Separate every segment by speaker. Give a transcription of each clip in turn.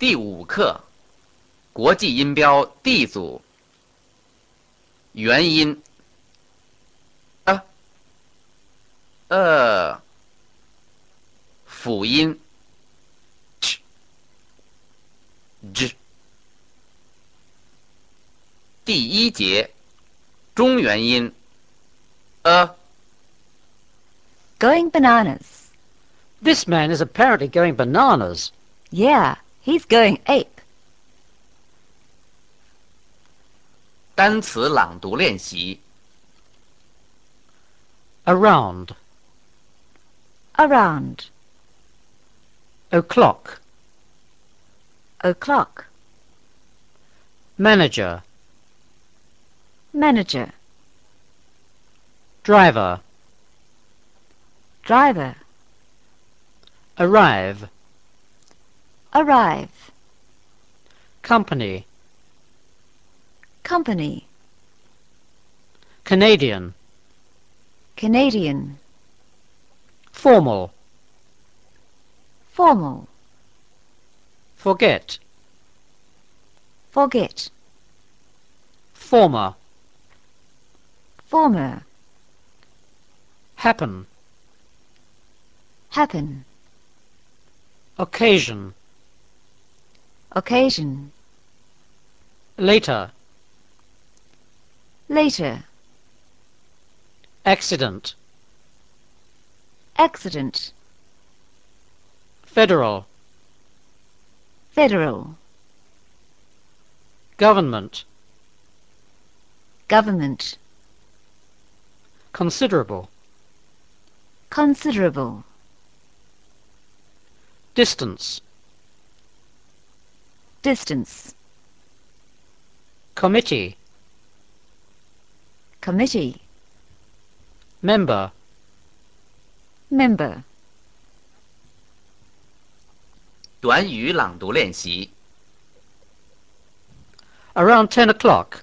Speaker 1: 第5课，国际音标 D 组，元音 辅音 ch、j。第1节，中元音
Speaker 2: Going bananas.
Speaker 3: This man is apparently going bananas.
Speaker 2: Yeah, he's going ape.
Speaker 1: 单词朗读练习。
Speaker 3: Around.
Speaker 2: Around.
Speaker 3: O'clock.
Speaker 2: O'clock.
Speaker 3: Manager.
Speaker 2: Manager.
Speaker 3: Driver.
Speaker 2: Driver.
Speaker 3: Arrive.
Speaker 2: Arrive.
Speaker 3: Company.
Speaker 2: Company.
Speaker 3: Canadian.
Speaker 2: Canadian.
Speaker 3: Formal.
Speaker 2: Formal.
Speaker 3: Forget.
Speaker 2: Forget.
Speaker 3: Former.
Speaker 2: Former.
Speaker 3: Happen.
Speaker 2: Happen.
Speaker 3: Occasion.
Speaker 2: Occasion.
Speaker 3: Later.
Speaker 2: Later.
Speaker 3: Accident.
Speaker 2: Accident.
Speaker 3: Federal.
Speaker 2: Federal.
Speaker 3: Government.
Speaker 2: Government.
Speaker 3: Considerable.
Speaker 2: Considerable.
Speaker 3: Distance.
Speaker 2: Distance.
Speaker 3: Committee.
Speaker 2: Committee.
Speaker 3: Member.
Speaker 2: Member.
Speaker 1: 短语朗读练习。
Speaker 3: Around 10 o'clock.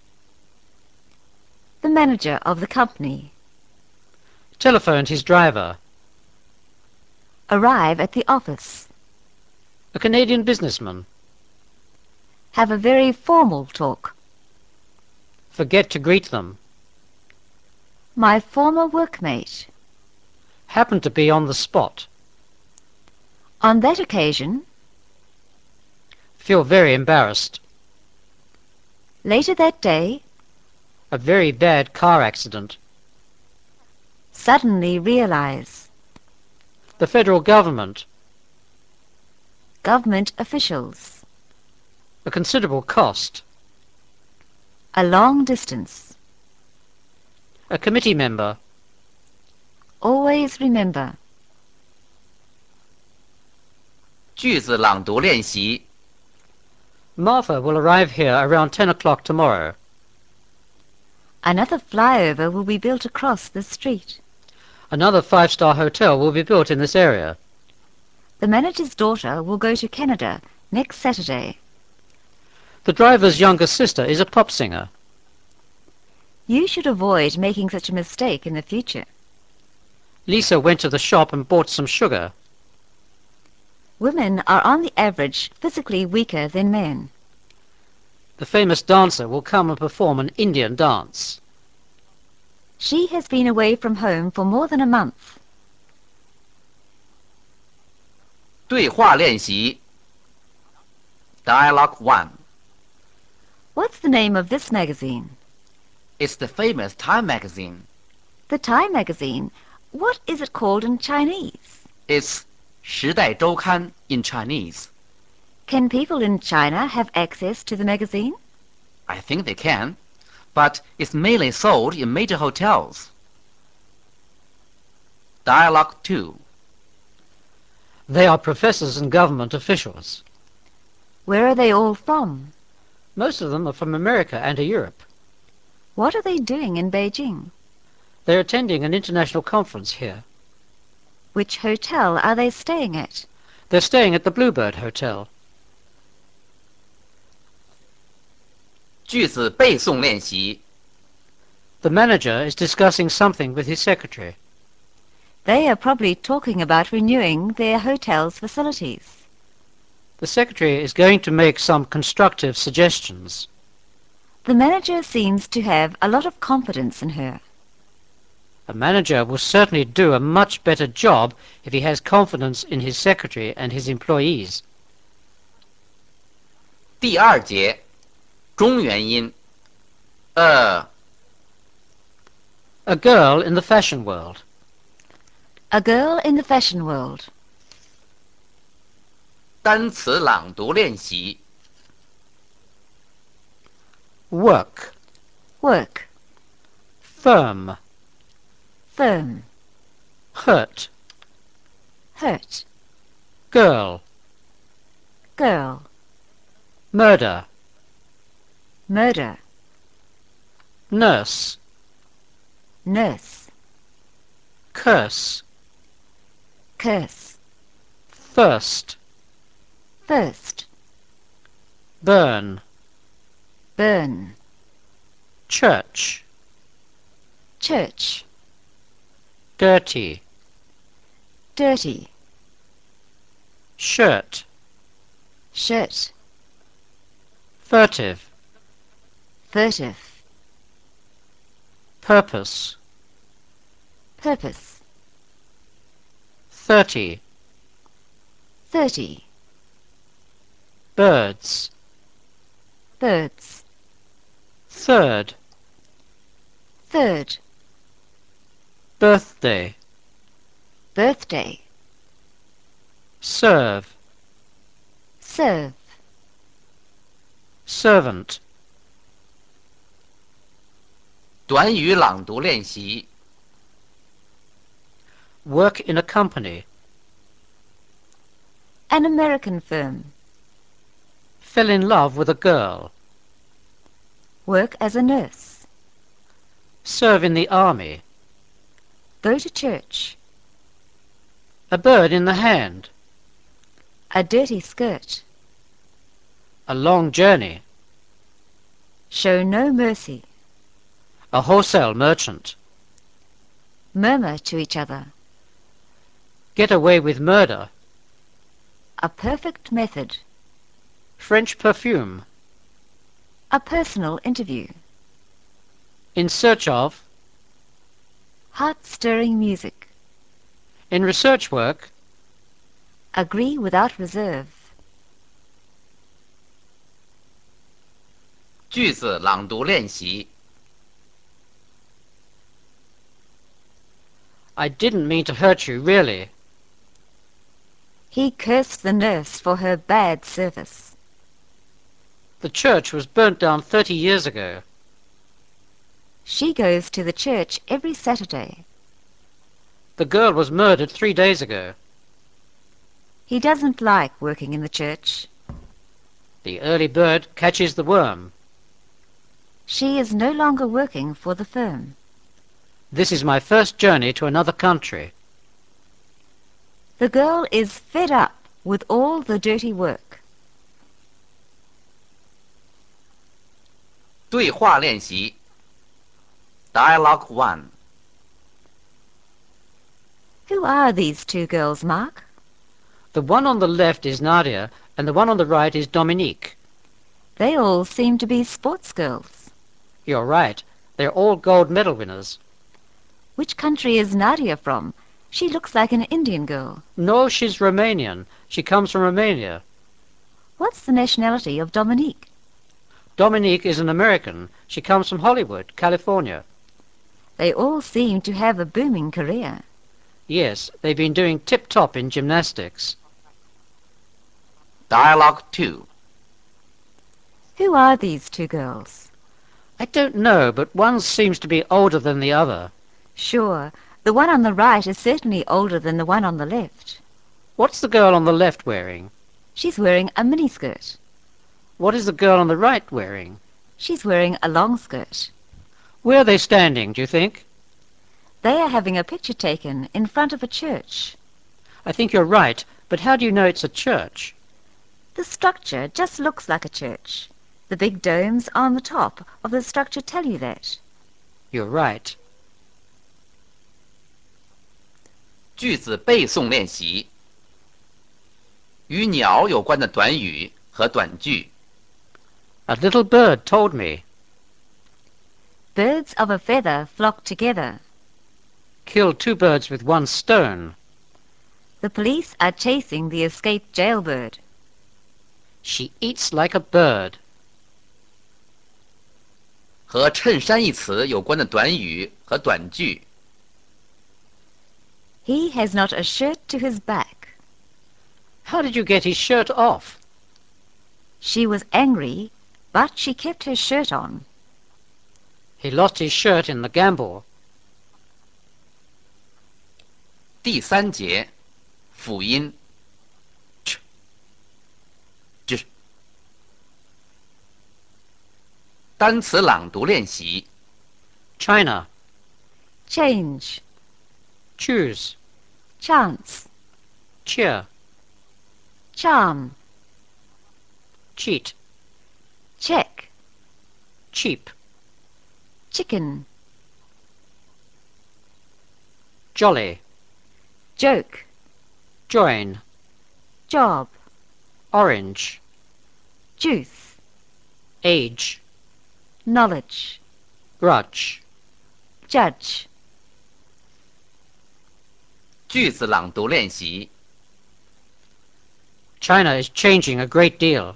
Speaker 2: The manager of the company.
Speaker 3: Telephoned his driver.
Speaker 2: Arrive at the office.
Speaker 3: A Canadian businessman.
Speaker 2: Have a very formal talk.
Speaker 3: Forget to greet them.
Speaker 2: My former workmate.
Speaker 3: Happened to be on the spot.
Speaker 2: On that occasion.
Speaker 3: Feel very embarrassed.
Speaker 2: Later that day.
Speaker 3: A very bad car accident.
Speaker 2: Suddenly realize.
Speaker 3: The federal government.
Speaker 2: Government officials.
Speaker 3: A considerable cost.
Speaker 2: A long distance.
Speaker 3: A committee member.
Speaker 2: Always remember.
Speaker 1: 句子朗读练习。
Speaker 3: Martha will arrive here around 10 o'clock tomorrow.
Speaker 2: Another flyover will be built across the street.
Speaker 3: Another 5-star hotel will be built in this area.
Speaker 2: The manager's daughter will go to Canada next Saturday.
Speaker 3: The driver's younger sister is a pop singer.
Speaker 2: You should avoid making such a mistake in the future.
Speaker 3: Lisa went to the shop and bought some sugar.
Speaker 2: Women are on the average physically weaker than men.
Speaker 3: The famous dancer will come and perform an Indian dance.
Speaker 2: She has been away from home for more than a month.
Speaker 1: 对话练习。Dialogue 1.
Speaker 2: What's the name of this magazine?
Speaker 1: It's the famous Time magazine.
Speaker 2: The Time magazine. What is it called in Chinese?
Speaker 1: It's 时代周刊 in Chinese.
Speaker 2: Can people in China have access to the magazine?
Speaker 1: I think they can, but it's mainly sold in major hotels. Dialogue 2.
Speaker 3: They are professors and government officials.
Speaker 2: Where are they all from?
Speaker 3: Most of them are from America and Europe.
Speaker 2: What are they doing in Beijing?
Speaker 3: They're attending an international conference here.
Speaker 2: Which hotel are they staying at?
Speaker 3: They're staying at the Bluebird Hotel.
Speaker 1: 句子背诵练习。
Speaker 3: The manager is discussing something with his secretary.
Speaker 2: They are probably talking about renewing their hotel's facilities.
Speaker 3: The secretary is going to make some constructive suggestions.
Speaker 2: The manager seems to have a lot of confidence in her.
Speaker 3: A manager will certainly do a much better job if he has confidence in his secretary and his employees.
Speaker 1: 第二节中元音
Speaker 3: A girl in the fashion world.
Speaker 2: A girl in the fashion world.
Speaker 1: 单词朗读练习
Speaker 3: Work.
Speaker 2: Work.
Speaker 3: Firm.
Speaker 2: Firm.
Speaker 3: Hurt.
Speaker 2: Hurt.
Speaker 3: Girl.
Speaker 2: Girl.
Speaker 3: Murder.
Speaker 2: Murder.
Speaker 3: Nurse.
Speaker 2: Nurse.
Speaker 3: Curse.
Speaker 2: Curse.
Speaker 3: First.
Speaker 2: First.
Speaker 3: Burn.
Speaker 2: Burn.
Speaker 3: Church.
Speaker 2: Church.
Speaker 3: Dirty.
Speaker 2: Dirty.
Speaker 3: Shirt.
Speaker 2: Shirt.
Speaker 3: Furtive.
Speaker 2: Furtive.
Speaker 3: Purpose.
Speaker 2: Purpose.
Speaker 3: 30.
Speaker 2: 30.
Speaker 3: Birds.
Speaker 2: Birds.
Speaker 3: Third.
Speaker 2: Third.
Speaker 3: Birthday.
Speaker 2: Birthday.
Speaker 3: Serve.
Speaker 2: Serve.
Speaker 3: Servant.
Speaker 1: 短语朗读练习
Speaker 3: Work in a company.
Speaker 2: An American firm.
Speaker 3: Fell in love with a girl.
Speaker 2: Work as a nurse.
Speaker 3: Serve in the army.
Speaker 2: Go to church.
Speaker 3: A bird in the hand.
Speaker 2: A dirty skirt.
Speaker 3: A long journey.
Speaker 2: Show no mercy.
Speaker 3: A wholesale merchant.
Speaker 2: Murmur to each other.
Speaker 3: Get away with murder.
Speaker 2: A perfect method.
Speaker 3: French perfume.
Speaker 2: A personal interview.
Speaker 3: In search of.
Speaker 2: Heart-stirring music.
Speaker 3: In research work.
Speaker 2: Agree without reserve.
Speaker 1: 句子朗读练习
Speaker 3: I didn't mean to hurt you, really.
Speaker 2: He cursed the nurse for her bad service.
Speaker 3: The church was burnt down 30 years ago.
Speaker 2: She goes to the church every Saturday.
Speaker 3: The girl was murdered 3 days ago.
Speaker 2: He doesn't like working in the church.
Speaker 3: The early bird catches the worm.
Speaker 2: She is no longer working for the firm.
Speaker 3: This is my first journey to another country.
Speaker 2: The girl is fed up with all the dirty work.
Speaker 1: 对话练习 Dialogue 1
Speaker 2: Who are these two girls, Mark?
Speaker 3: The one on the left is Nadia, and the one on the right is Dominique.
Speaker 2: They all seem to be sports girls.
Speaker 3: You're right. They're all gold medal winners.
Speaker 2: Which country is Nadia from? She looks like an Indian girl.
Speaker 3: No, she's Romanian. She comes from Romania.
Speaker 2: What's the nationality of Dominique?
Speaker 3: Dominique is an American. She comes from Hollywood, California.
Speaker 2: They all seem to have a booming career.
Speaker 3: Yes, they've been doing tip-top in gymnastics.
Speaker 1: Dialogue 2
Speaker 2: Who are these two girls?
Speaker 3: I don't know, but one seems to be older than the other.
Speaker 2: Sure, the one on the right is certainly older than the one on the left.
Speaker 3: What's the girl on the left wearing?
Speaker 2: She's wearing a miniskirt.
Speaker 3: What is the girl on the right wearing?
Speaker 2: She's wearing a long skirt.
Speaker 3: Where are they standing, do you think?
Speaker 2: They are having a picture taken in front of a church.
Speaker 3: I think you're right, but how do you know it's a church?
Speaker 2: The structure just looks like a church. The big domes on the top of the structure tell you that.
Speaker 3: You're right.
Speaker 1: 句子背诵练习与鸟有关的短语和短句。
Speaker 3: A little bird told me.
Speaker 2: Birds of a feather flock together.
Speaker 3: Killed 2 birds with 1 stone.
Speaker 2: The police are chasing the escaped jailbird.
Speaker 3: She eats like a bird.
Speaker 1: 和衬衫一词有关的短语和短句。
Speaker 2: He has not a shirt to his back.
Speaker 3: How did you get his shirt off?
Speaker 2: She was angry, but she kept her shirt on.
Speaker 3: He lost his shirt in the gamble.
Speaker 1: 第3节辅音 ch j 单词朗读练习。
Speaker 3: China.
Speaker 2: Change.
Speaker 3: Choose.
Speaker 2: Chance.
Speaker 3: Cheer.
Speaker 2: Charm.
Speaker 3: Cheat.
Speaker 2: Check.
Speaker 3: Cheap.
Speaker 2: Chicken.
Speaker 3: Jolly.
Speaker 2: Joke.
Speaker 3: Join.
Speaker 2: Job.
Speaker 3: Orange.
Speaker 2: Juice.
Speaker 3: Age.
Speaker 2: Knowledge.
Speaker 3: Grudge.
Speaker 2: Judge.
Speaker 1: 句子朗读练习。
Speaker 3: China is changing a great deal.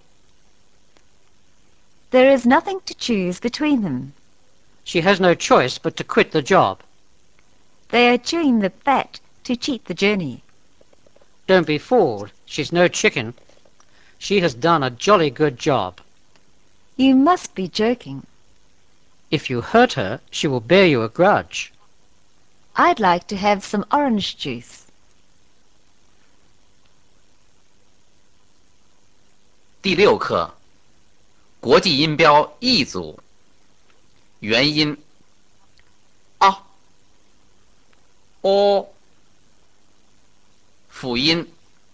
Speaker 2: There is nothing to choose between them.
Speaker 3: She has no choice but to quit the job.
Speaker 2: They are chewing the fat to cheat the journey.
Speaker 3: Don't be fooled. She's no chicken. She has done a jolly good job.
Speaker 2: You must be joking.
Speaker 3: If you hurt her, she will bear you a grudge.
Speaker 2: I'd like to have some orange juice.
Speaker 1: 第6课国际音标一组。元音 a o 辅音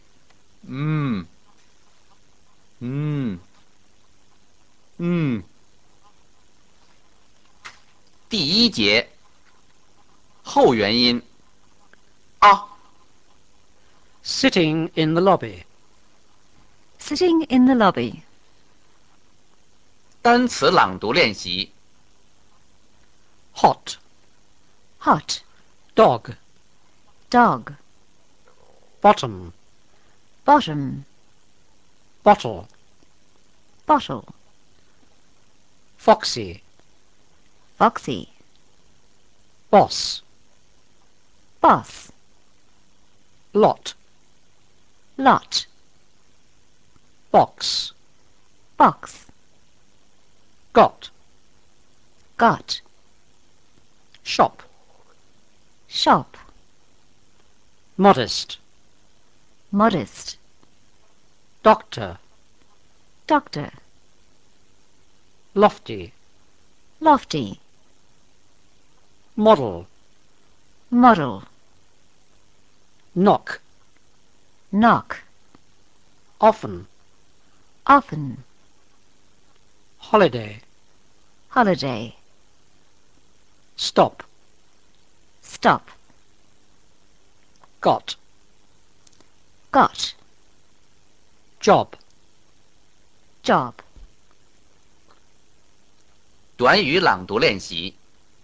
Speaker 1: 第1节后元音 a
Speaker 3: Sitting in the lobby.
Speaker 2: Sitting in the lobby.
Speaker 1: 单词朗读练习。
Speaker 3: Hot.
Speaker 2: Hot.
Speaker 3: Dog.
Speaker 2: Dog.
Speaker 3: Bottom.
Speaker 2: Bottom.
Speaker 3: Bottle.
Speaker 2: Bottle.
Speaker 3: Foxy.
Speaker 2: Foxy.
Speaker 3: Boss.
Speaker 2: Boss.
Speaker 3: Lot.
Speaker 2: Lot.
Speaker 3: Box.
Speaker 2: Box.
Speaker 3: Got.
Speaker 2: Got.
Speaker 3: Shop.
Speaker 2: Shop.
Speaker 3: Modest.
Speaker 2: Modest.
Speaker 3: Doctor.
Speaker 2: Doctor.
Speaker 3: Lofty.
Speaker 2: Lofty.
Speaker 3: Model.
Speaker 2: Model.
Speaker 3: Knock.
Speaker 2: Knock.
Speaker 3: Often.
Speaker 2: Often.
Speaker 3: Holiday.
Speaker 2: Holiday.
Speaker 3: Stop.
Speaker 2: Stop.
Speaker 3: Got.
Speaker 2: Got.
Speaker 3: Job.
Speaker 2: Job.
Speaker 1: 短语朗读练习。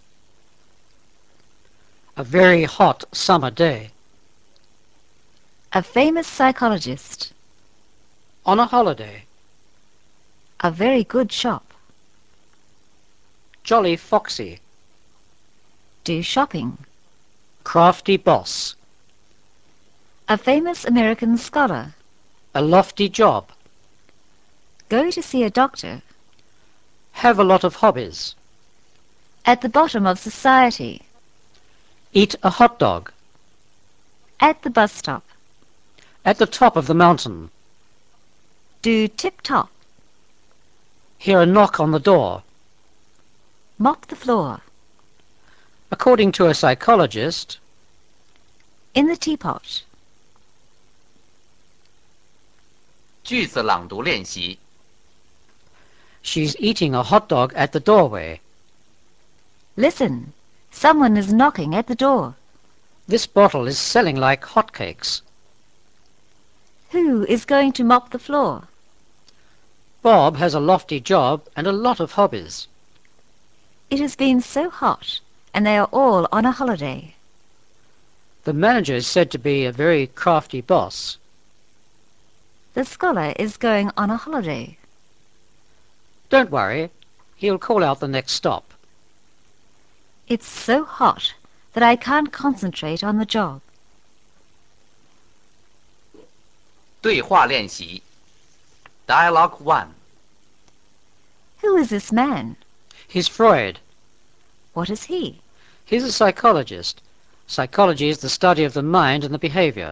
Speaker 3: A very hot summer day.
Speaker 2: A famous psychologist.
Speaker 3: On a holiday.
Speaker 2: A very good shop.
Speaker 3: Jolly foxy.
Speaker 2: Do shopping.
Speaker 3: Crafty boss.
Speaker 2: A famous American scholar.
Speaker 3: A lofty job.
Speaker 2: Go to see a doctor.
Speaker 3: Have a lot of hobbies.
Speaker 2: At the bottom of society.
Speaker 3: Eat a hot dog.
Speaker 2: At the bus stop.
Speaker 3: At the top of the mountain.
Speaker 2: Do tip-top.
Speaker 3: Hear a knock on the door.
Speaker 2: Mop the floor.
Speaker 3: According to a psychologist,
Speaker 2: In the teapot.
Speaker 1: 句子朗读练习。
Speaker 3: she's eating a hot dog at the doorway.
Speaker 2: Listen. Someone is knocking at the door.
Speaker 3: This bottle is selling like hotcakes.
Speaker 2: Who is going to mop the floor?
Speaker 3: Bob has a lofty job and a lot of hobbies.
Speaker 2: It has been so hot, and they are all on a holiday.
Speaker 3: The manager is said to be a very crafty boss.
Speaker 2: The scholar is going on a holiday.
Speaker 3: Don't worry, he'll call out the next stop.
Speaker 2: It's so hot that I can't concentrate on the job.
Speaker 1: 对话练习 Dialogue 1
Speaker 2: Who is this man?
Speaker 3: He's Freud.
Speaker 2: What is he?
Speaker 3: He's a psychologist. Psychology is the study of the mind and the behavior.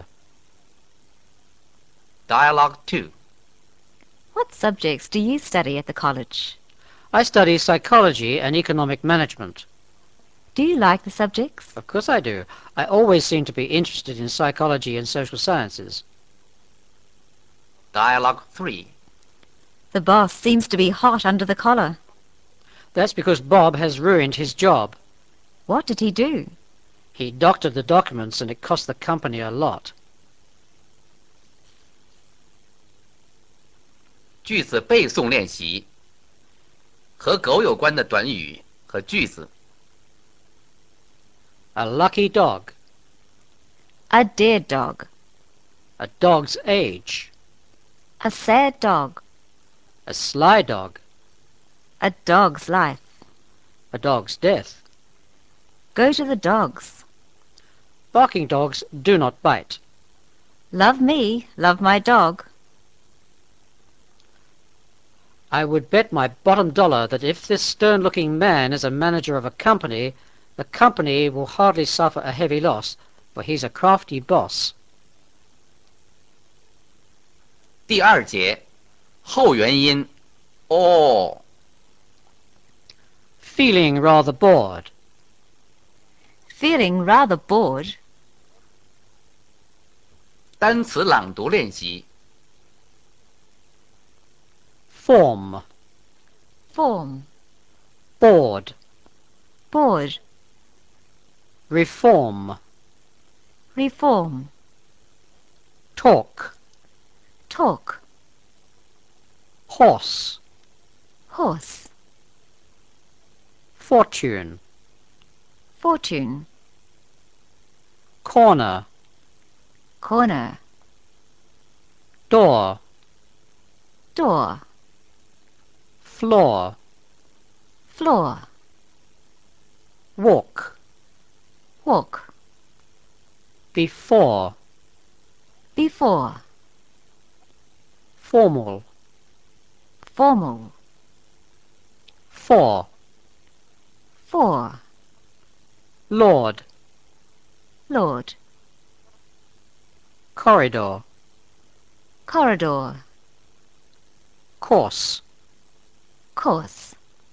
Speaker 1: Dialogue 2
Speaker 2: What subjects do you study at the college?
Speaker 3: I study psychology and economic management.
Speaker 2: Do you like the subjects?
Speaker 3: Of course I do. I always seem to be interested in psychology and social sciences.
Speaker 1: Dialogue 3
Speaker 2: The boss seems to be hot under the collar.
Speaker 3: That's because Bob has ruined his job.
Speaker 2: What did he do?
Speaker 3: He doctored the documents and it cost the company a lot.
Speaker 1: 句子背诵练习和狗有关的短语和句子
Speaker 3: A lucky dog.
Speaker 2: A dear dog.
Speaker 3: A dog's age.
Speaker 2: A sad dog.
Speaker 3: A sly dog.
Speaker 2: A dog's life.
Speaker 3: A dog's death.
Speaker 2: Go to the dogs.
Speaker 3: Barking dogs do not bite.
Speaker 2: Love me, love my dog.
Speaker 3: I would bet my bottom dollar that if this stern-looking man is a manager of a company, the company will hardly suffer a heavy loss, for he's a crafty boss.
Speaker 1: 第二节后元音 哦
Speaker 3: Feeling rather bored.
Speaker 2: Feeling rather bored.
Speaker 1: 单词朗读练习
Speaker 3: Form.
Speaker 2: Form.
Speaker 3: Bored.
Speaker 2: Bored.
Speaker 3: Reform.
Speaker 2: Reform.
Speaker 3: Talk.
Speaker 2: Talk.
Speaker 3: Horse.
Speaker 2: Horse.
Speaker 3: Fortune.
Speaker 2: Fortune.
Speaker 3: Corner.
Speaker 2: Corner.
Speaker 3: Door.
Speaker 2: Door.
Speaker 3: Floor.
Speaker 2: Floor.
Speaker 3: Walk.
Speaker 2: Walk.
Speaker 3: Before.
Speaker 2: Before.
Speaker 3: Formal.
Speaker 2: Formal.
Speaker 3: For.
Speaker 2: For.
Speaker 3: Lord.
Speaker 2: Lord.
Speaker 3: Corridor.
Speaker 2: Corridor.
Speaker 3: Course.
Speaker 2: Course.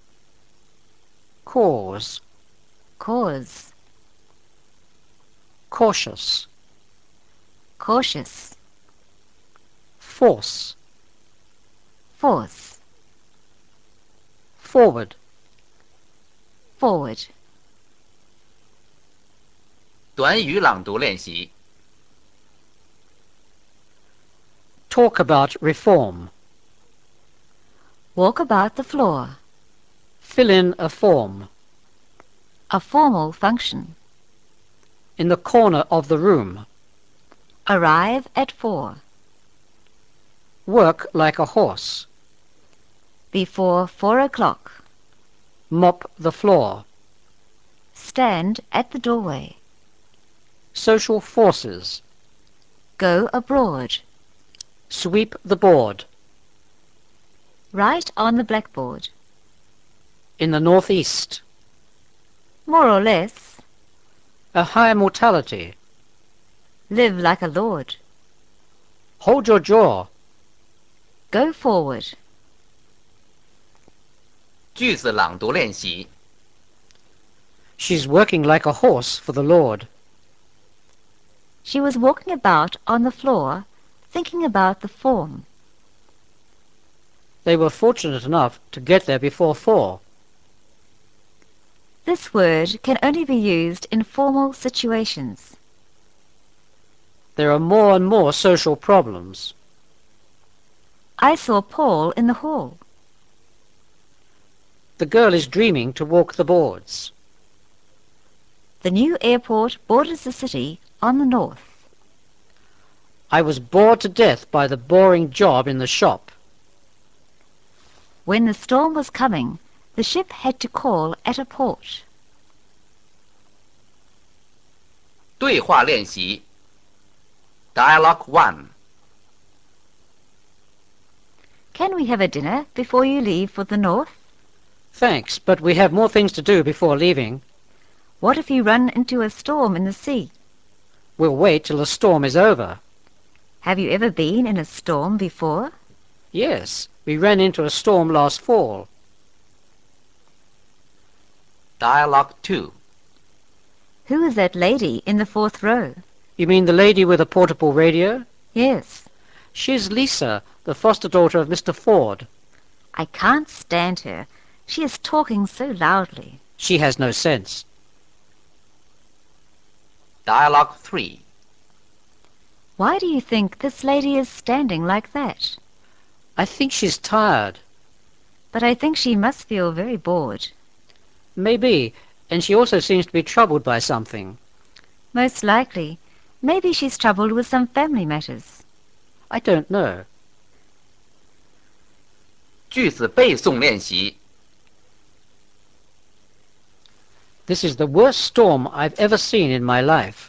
Speaker 3: Cause.
Speaker 2: Cause.
Speaker 3: Cautious.
Speaker 2: Cautious.
Speaker 3: Force.
Speaker 2: Force.
Speaker 3: Forward.
Speaker 2: Forward.
Speaker 1: 短语朗读练习
Speaker 3: Talk about reform.
Speaker 2: Walk about the floor.
Speaker 3: Fill in a form.
Speaker 2: A formal function.
Speaker 3: In the corner of the room.
Speaker 2: Arrive at 4.
Speaker 3: Work like a horse.
Speaker 2: Before 4 o'clock.
Speaker 3: Mop the floor.
Speaker 2: Stand at the doorway.
Speaker 3: Social forces.
Speaker 2: Go abroad.
Speaker 3: Sweep the board.
Speaker 2: Write on the blackboard.
Speaker 3: In the northeast.
Speaker 2: More or less.
Speaker 3: A high mortality.
Speaker 2: Live like a lord.
Speaker 3: Hold your jaw.
Speaker 2: Go forward.
Speaker 1: 句子朗读练习
Speaker 3: She's working like a horse for the Lord.
Speaker 2: She was walking about on the floor, thinking about the form.
Speaker 3: They were fortunate enough to get there before 4.
Speaker 2: This word can only be used in formal situations.
Speaker 3: There are more and more social problems.
Speaker 2: I saw Paul in the hall.
Speaker 3: The girl is dreaming to walk the boards.
Speaker 2: The new airport borders the city on the north.
Speaker 3: I was bored to death by the boring job in the shop.
Speaker 2: When the storm was coming, the ship had to call at a port.
Speaker 1: 对话练习 Dialogue 1
Speaker 2: Can we have a dinner before you leave for the north?
Speaker 3: Thanks, but we have more things to do before leaving.
Speaker 2: What if you run into a storm in the sea?
Speaker 3: We'll wait till the storm is over.
Speaker 2: Have you ever been in a storm before?
Speaker 3: Yes, we ran into a storm last fall.
Speaker 1: Dialogue 2
Speaker 2: Who is that lady in the fourth row?
Speaker 3: You mean the lady with a portable radio?
Speaker 2: Yes.
Speaker 3: She's Lisa, the foster daughter of Mr. Ford.
Speaker 2: I can't stand her. She is talking so loudly.
Speaker 3: She has no sense.
Speaker 1: Dialogue 3
Speaker 2: Why do you think this lady is standing like that?
Speaker 3: I think she's tired.
Speaker 2: But I think she must feel very bored.
Speaker 3: Maybe, and she also seems to be troubled by something.
Speaker 2: Most likely. Maybe she's troubled with some family matters.
Speaker 3: I don't know.
Speaker 1: 句子背诵练习
Speaker 3: This is the worst storm I've ever seen in my life.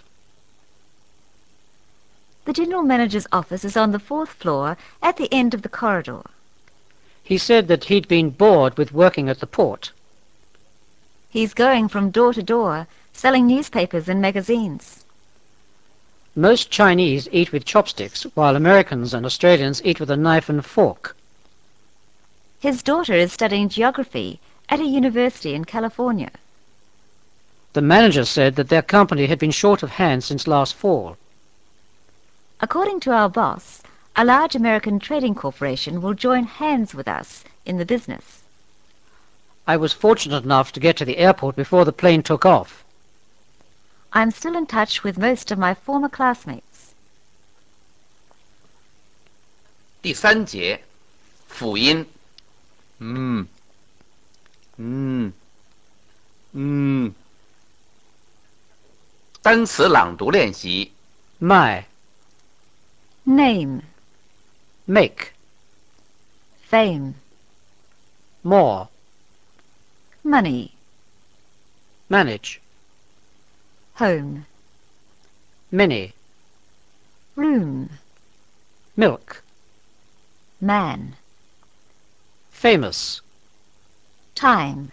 Speaker 2: The general manager's office is on the fourth floor at the end of the corridor.
Speaker 3: He said that he'd been bored with working at the port.
Speaker 2: He's going from door to door, selling newspapers and magazines.
Speaker 3: Most Chinese eat with chopsticks, while Americans and Australians eat with a knife and fork.
Speaker 2: His daughter is studying geography at a university in California.
Speaker 3: The manager said that their company had been short of hands since last fall.
Speaker 2: According to our boss, a large American trading corporation will join hands with us in the business.
Speaker 3: I was fortunate enough to get to the airport before the plane took off.
Speaker 2: I'm still in touch with most of my former classmates.
Speaker 1: 第三节辅音单词朗读练习
Speaker 3: My,
Speaker 2: Name,
Speaker 3: make,
Speaker 2: fame,
Speaker 3: more,
Speaker 2: money,
Speaker 3: manage,
Speaker 2: home,
Speaker 3: many,
Speaker 2: room,
Speaker 3: milk,
Speaker 2: man,
Speaker 3: famous,
Speaker 2: time,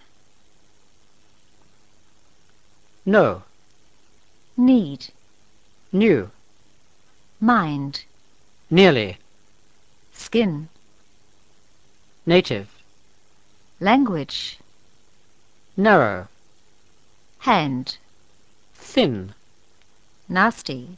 Speaker 3: no,
Speaker 2: need,
Speaker 3: new,
Speaker 2: mind,
Speaker 3: nearly,
Speaker 2: skin,
Speaker 3: native,
Speaker 2: language,
Speaker 3: narrow,
Speaker 2: hand,
Speaker 3: thin,
Speaker 2: nasty,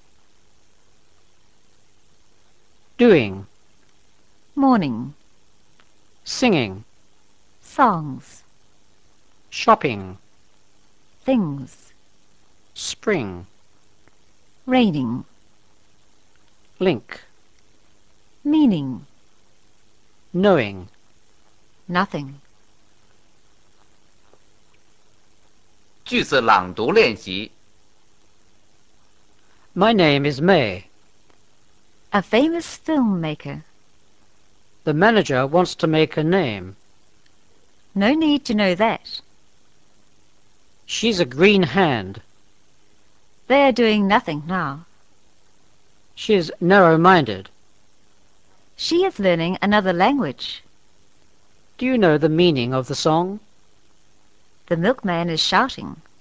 Speaker 3: doing,
Speaker 2: morning,
Speaker 3: singing,
Speaker 2: songs,
Speaker 3: shopping,
Speaker 2: things,
Speaker 3: spring,
Speaker 2: raining,
Speaker 3: link,
Speaker 2: meaning,
Speaker 3: knowing.
Speaker 2: nothing.
Speaker 1: 句子朗读练习
Speaker 3: My name is May.
Speaker 2: A famous filmmaker.
Speaker 3: The manager wants to make a name.
Speaker 2: No need to know that.
Speaker 3: She's a green hand.
Speaker 2: They are doing nothing now.
Speaker 3: She's narrow-minded.
Speaker 2: She is learning another language.
Speaker 3: Do you know the meaning of the song?
Speaker 2: The milkman is shouting.